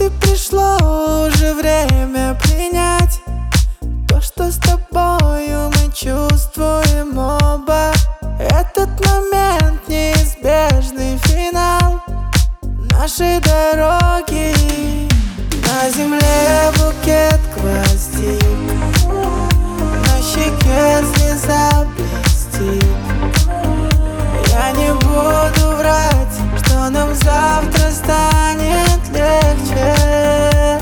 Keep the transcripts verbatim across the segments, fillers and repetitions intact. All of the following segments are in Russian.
и пришло уже время принять то, что с тобою мы чувствуем оба. Этот момент — неизбежный финал нашей дороги. На земле букет гвоздик, на щеке слеза блестит. Я не буду врать, что нам завтра станет легче.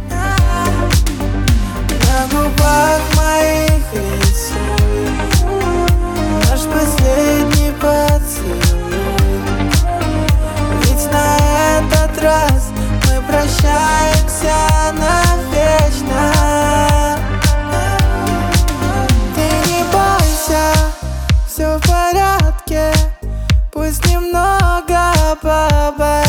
На губах моих рисуй наш последний поцелуй. Ведь на этот раз мы прощаемся навечно. Ты не бойся, все в порядке, пусть немного побоюсь.